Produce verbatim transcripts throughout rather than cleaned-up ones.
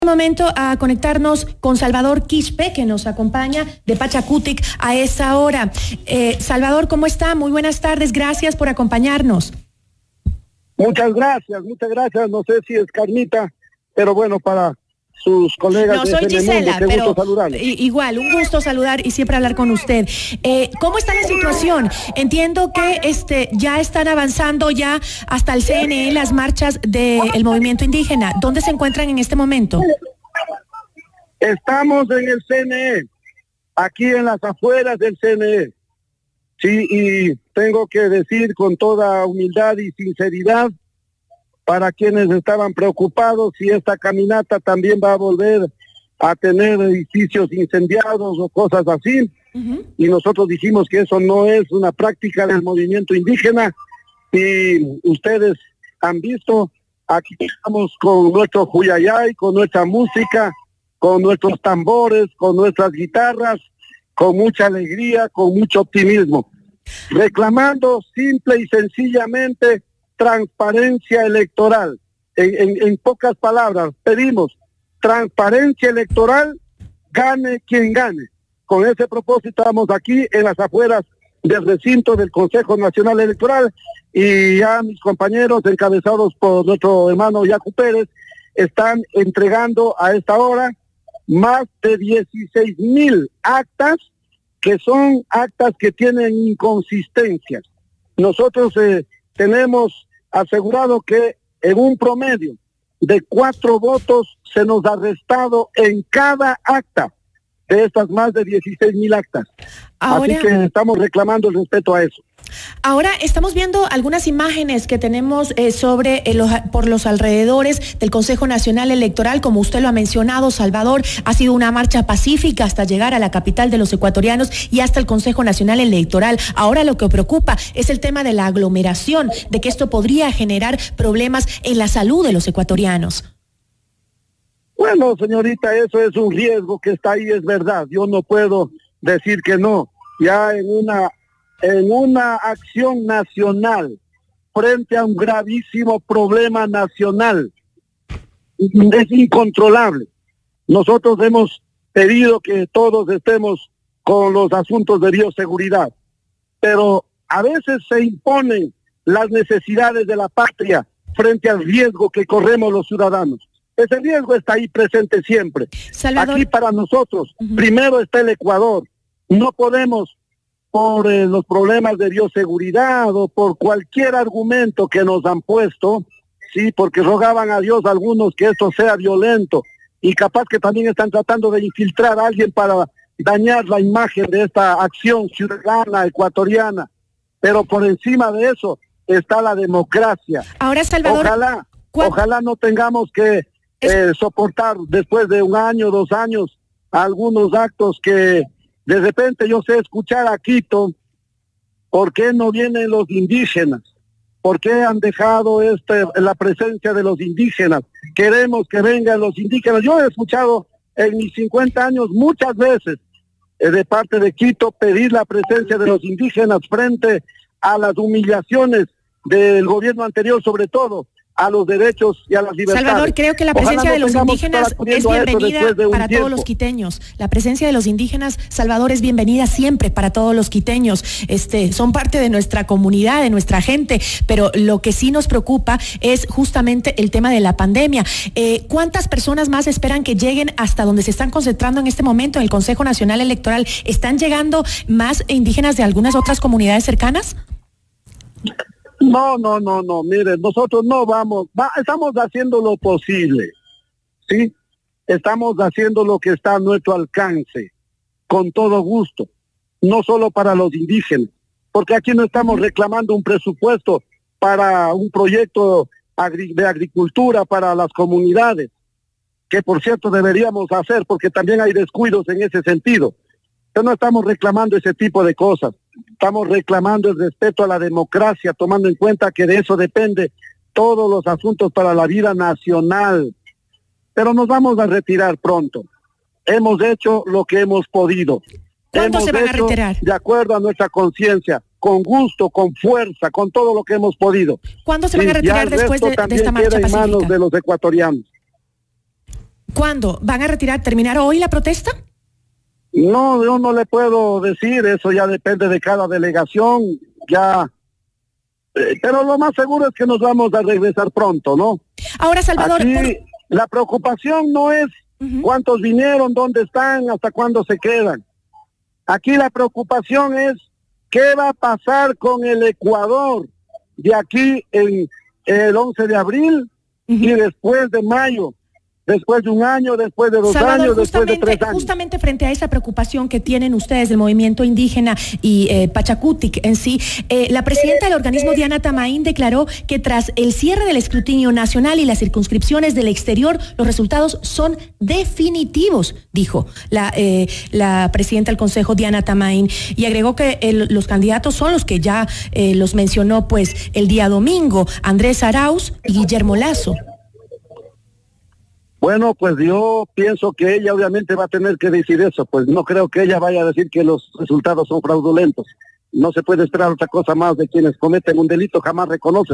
Momento a conectarnos con Salvador Quispe, que nos acompaña de Pachacutic a esa hora. Eh, Salvador, ¿cómo está? Muy buenas tardes, gracias por acompañarnos. Muchas gracias, muchas gracias. No sé si es Carmita, pero bueno, para sus colegas. No, soy Gisela, pero saludarles. Igual, un gusto saludar y siempre hablar con usted. Eh, ¿Cómo está la situación? Entiendo que este ya están avanzando ya hasta el C N E las marchas del movimiento indígena. ¿Dónde se encuentran en este momento? Estamos en el C N E, aquí en las afueras del C N E. Sí, y tengo que decir con toda humildad y sinceridad, para quienes estaban preocupados si esta caminata también va a volver a tener edificios incendiados o cosas así, uh-huh. Y nosotros dijimos que eso no es una práctica del movimiento indígena, y ustedes han visto, aquí estamos con nuestro Juyayay, con nuestra música, con nuestros tambores, con nuestras guitarras, con mucha alegría, con mucho optimismo, reclamando simple y sencillamente transparencia electoral. En, en, en pocas palabras, pedimos transparencia electoral, gane quien gane. Con ese propósito estamos aquí en las afueras del recinto del Consejo Nacional Electoral, y ya mis compañeros, encabezados por nuestro hermano Yacu Pérez, están entregando a esta hora más de dieciséis mil actas, que son actas que tienen inconsistencias. Nosotros eh, tenemos asegurado que en un promedio de cuatro votos se nos ha restado en cada acta de estas más de dieciséis mil actas. Ahora, así que estamos reclamando el respeto a eso. Ahora estamos viendo algunas imágenes que tenemos eh, sobre eh, los, por los alrededores del Consejo Nacional Electoral. Como usted lo ha mencionado, Salvador, ha sido una marcha pacífica hasta llegar a la capital de los ecuatorianos y hasta el Consejo Nacional Electoral. Ahora lo que preocupa es el tema de la aglomeración, de que esto podría generar problemas en la salud de los ecuatorianos. Bueno, señorita, eso es un riesgo que está ahí, es verdad. Yo no puedo decir que no. Ya en una en una acción nacional frente a un gravísimo problema nacional, es incontrolable. Nosotros hemos pedido que todos estemos con los asuntos de bioseguridad, pero a veces se imponen las necesidades de la patria frente al riesgo que corremos los ciudadanos. Ese riesgo está ahí presente siempre. Salvador. Aquí para nosotros, uh-huh. Primero está el Ecuador. No podemos, por eh, los problemas de bioseguridad o por cualquier argumento que nos han puesto, sí, porque rogaban a Dios algunos que esto sea violento, y capaz que también están tratando de infiltrar a alguien para dañar la imagen de esta acción ciudadana ecuatoriana. Pero por encima de eso está la democracia. Ahora, Salvador, ojalá, ¿cuál? ojalá no tengamos que eh, soportar después de un año, dos años, algunos actos que de repente yo sé escuchar a Quito. ¿Por qué no vienen los indígenas? ¿Por qué han dejado este, la presencia de los indígenas? Queremos que vengan los indígenas. Yo he escuchado en mis cincuenta años muchas veces eh, de parte de Quito pedir la presencia de los indígenas frente a las humillaciones del gobierno anterior, sobre todo a los derechos y a las libertades. Salvador, creo que la presencia no de los indígenas es bienvenida de para tiempo. Todos los quiteños. La presencia de los indígenas, Salvador, es bienvenida siempre para todos los quiteños. Este, son parte de nuestra comunidad, de nuestra gente, pero lo que sí nos preocupa es justamente el tema de la pandemia. Eh, ¿Cuántas personas más esperan que lleguen hasta donde se están concentrando en este momento en el Consejo Nacional Electoral? ¿Están llegando más indígenas de algunas otras comunidades cercanas? No, no, no, no, miren, nosotros no vamos, va, estamos haciendo lo posible, ¿sí? Estamos haciendo lo que está a nuestro alcance, con todo gusto, no solo para los indígenas, porque aquí no estamos reclamando un presupuesto para un proyecto agri- de agricultura para las comunidades, que por cierto deberíamos hacer, porque también hay descuidos en ese sentido. Pero no estamos reclamando ese tipo de cosas. Estamos reclamando el respeto a la democracia, tomando en cuenta que de eso depende todos los asuntos para la vida nacional. Pero nos vamos a retirar pronto. Hemos hecho lo que hemos podido. ¿Cuándo hemos se van hecho a retirar? De acuerdo a nuestra conciencia, con gusto, con fuerza, con todo lo que hemos podido. ¿Cuándo se van a retirar después de, de esta marcha pacífica? En manos de los ecuatorianos. ¿Cuándo? ¿Van a retirar, terminar hoy la protesta? No, yo no le puedo decir, eso ya depende de cada delegación, ya, eh, pero lo más seguro es que nos vamos a regresar pronto, ¿no? Ahora, Salvador... Aquí, por... la preocupación no es uh-huh. cuántos vinieron, dónde están, hasta cuándo se quedan. Aquí la preocupación es qué va a pasar con el Ecuador de aquí en el once de abril uh-huh. y después de mayo. Después de un año, después de dos Salvador, años, después de tres años. Justamente frente a esa preocupación que tienen ustedes del movimiento indígena y eh, Pachacutic en sí, eh, la presidenta del organismo, Diana Tamain, declaró que tras el cierre del escrutinio nacional y las circunscripciones del exterior, los resultados son definitivos, dijo la, eh, la presidenta del Consejo, Diana Tamain, y agregó que el, los candidatos son los que ya eh, los mencionó pues el día domingo, Andrés Arauz y Guillermo Lasso. Bueno, pues yo pienso que ella obviamente va a tener que decir eso, pues no creo que ella vaya a decir que los resultados son fraudulentos. No se puede esperar otra cosa más de quienes cometen un delito, jamás reconocen.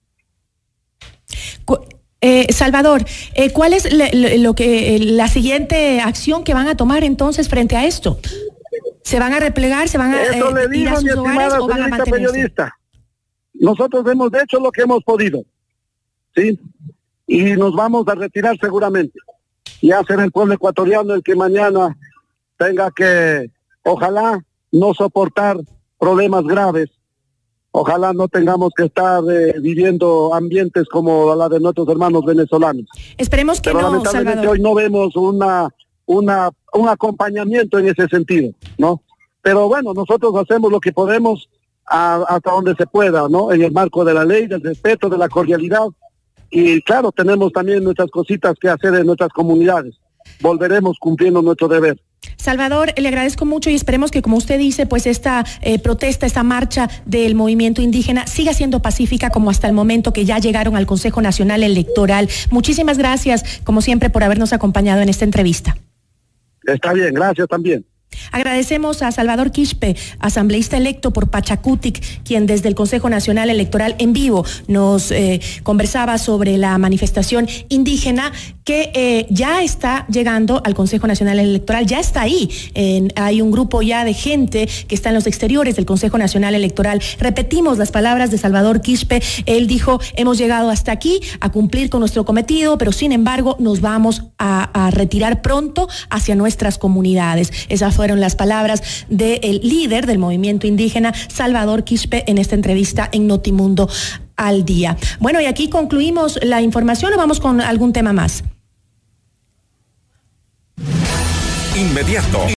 Eh, Salvador, eh, ¿cuál es le, le, lo que eh, la siguiente acción que van a tomar entonces frente a esto? ¿Se van a replegar, se van a, eso eh, le digo, ir a sus hogares o van a mantenerse? Periodista. Nosotros hemos hecho lo que hemos podido, ¿sí? Y nos vamos a retirar seguramente. Y a ser el pueblo ecuatoriano el que mañana tenga que, ojalá, no soportar problemas graves. Ojalá no tengamos que estar eh, viviendo ambientes como la de nuestros hermanos venezolanos. Esperemos que Pero no, lamentablemente Salvador. Hoy no vemos una, una, un acompañamiento en ese sentido, ¿no? Pero bueno, nosotros hacemos lo que podemos a, hasta donde se pueda, ¿no? En el marco de la ley, del respeto, de la cordialidad. Y claro, tenemos también nuestras cositas que hacer en nuestras comunidades. Volveremos cumpliendo nuestro deber. Salvador, le agradezco mucho y esperemos que, como usted dice, pues esta eh, protesta, esta marcha del movimiento indígena siga siendo pacífica como hasta el momento que ya llegaron al Consejo Nacional Electoral. Muchísimas gracias, como siempre, por habernos acompañado en esta entrevista. Está bien, gracias también. Agradecemos a Salvador Quispe, asambleísta electo por Pachacutic, quien desde el Consejo Nacional Electoral en vivo nos eh, conversaba sobre la manifestación indígena que eh, ya está llegando al Consejo Nacional Electoral, ya está ahí. Eh, hay un grupo ya de gente que está en los exteriores del Consejo Nacional Electoral. Repetimos las palabras de Salvador Quispe. Él dijo, hemos llegado hasta aquí a cumplir con nuestro cometido, pero sin embargo nos vamos a, a retirar pronto hacia nuestras comunidades. Esa fueron las palabras del líder del movimiento indígena, Salvador Quispe, en esta entrevista en Notimundo al Día. Bueno, y aquí concluimos la información o vamos con algún tema más. Inmediato.